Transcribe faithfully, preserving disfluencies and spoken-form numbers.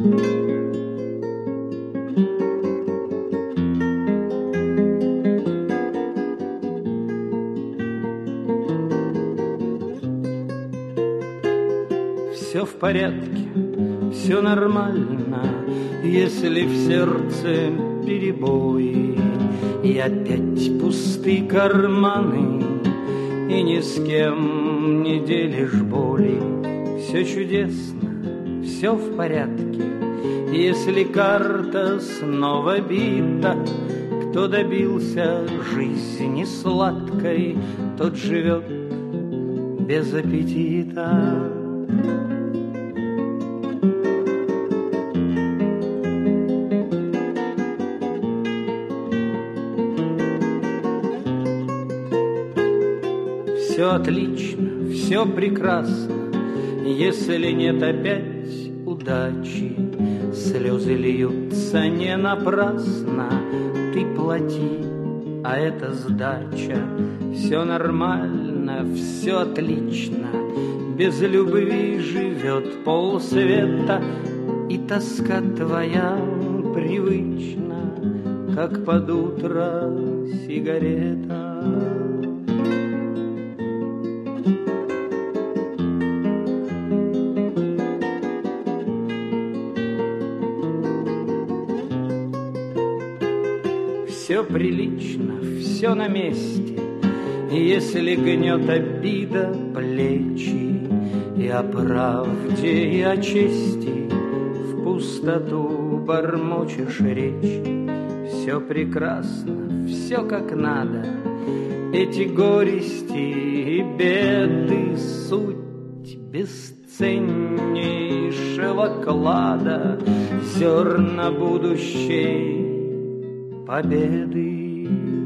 Все в порядке, все нормально, если в сердце перебои и опять пустые карманы, и ни с кем не делишь боли. Все чудесно, все в порядке, если карта снова бита. Кто добился жизни сладкой, тот живет без аппетита. Все отлично, все прекрасно, если нет опять удачи. Слезы льются не напрасно, ты плати, а это сдача. Все нормально, все отлично, без любви живет полсвета, и тоска твоя привычна, как под утро сигарета. Все прилично, все на месте, если гнет обида плечи, и о правде, и о чести в пустоту бормочешь речь. Все прекрасно, все как надо, эти горести и беды суть бесценнейшего клада, зерна будущей победы.